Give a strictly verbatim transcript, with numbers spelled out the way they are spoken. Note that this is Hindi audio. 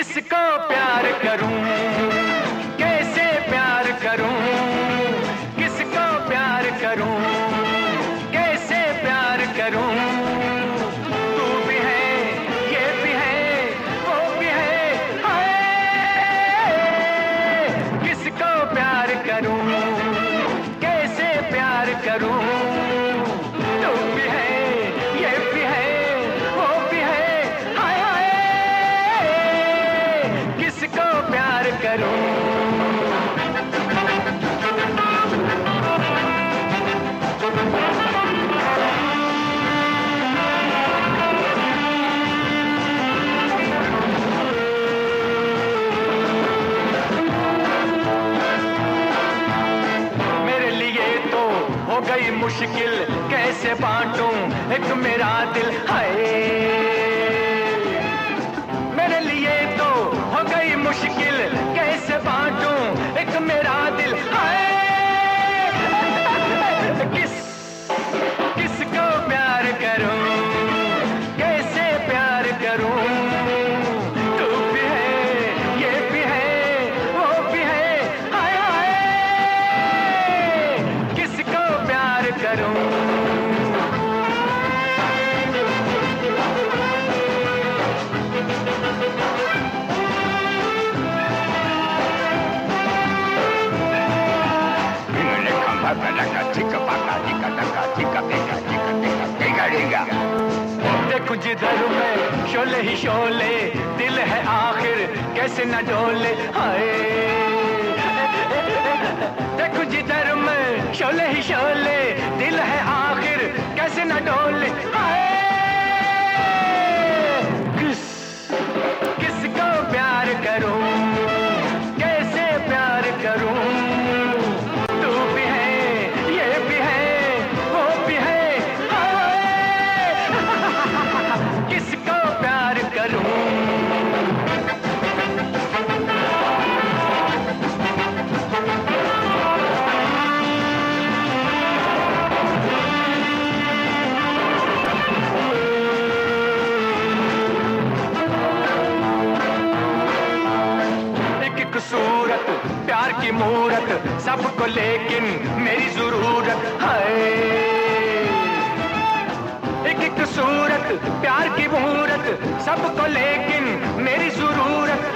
किसको प्यार करूं, कैसे प्यार करूं, किसको प्यार करूं, कैसे प्यार करूं। तू भी है, ये भी है, वो भी है, हाय। किसको प्यार करूं, कैसे प्यार करूं। तू भी है, ये भी है, वो भी है, हाय हाय। किसको प्यार करूं। मेरे लिए तो हो गई मुश्किल, कैसे बांटूं एक मेरा दिल, हाय। मेरे लिए तो हो गई मुश्किल, कैसे बांटूं एक मेरा दिल, हाय। किस किसको प्यार करूं, कैसे प्यार करूं। तू भी है, ये भी है, वो भी है, हाय हाय। किसको प्यार करूं। देखो जिधर मैं शोले ही शोले, दिल है आखिर कैसे न डोले, हाय। देखो जिधर मैं शोले ही शोले, दिल है आखिर कैसे न डोले, हाय। किस किसको प्यार करूं, कैसे प्यार करूं। तू भी है, ये भी है, वो भी है, हाय। किसको प्यार करूं। एक सूरत प्यार की मूरत, सबको लेकिन मेरी जरूरत, हाय। एक एक सूरत प्यार की मूरत, सबको लेकिन मेरी जरूरत,